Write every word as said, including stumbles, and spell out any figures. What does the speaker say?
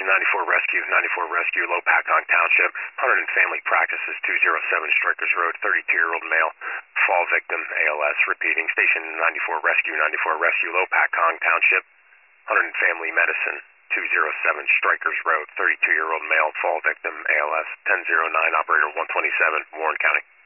ninety-four Rescue, ninety-four Rescue, Lopakong Township, one hundred Family Practices, two oh seven Strikers Road, thirty-two-year-old male, fall victim, A L S. Repeating, Station ninety-four Rescue, ninety-four Rescue, Lopakong Township, one hundred Family Medicine, two oh seven Strikers Road, thirty-two-year-old male, fall victim, A L S. ten oh nine, Operator one twenty-seven, Warren County.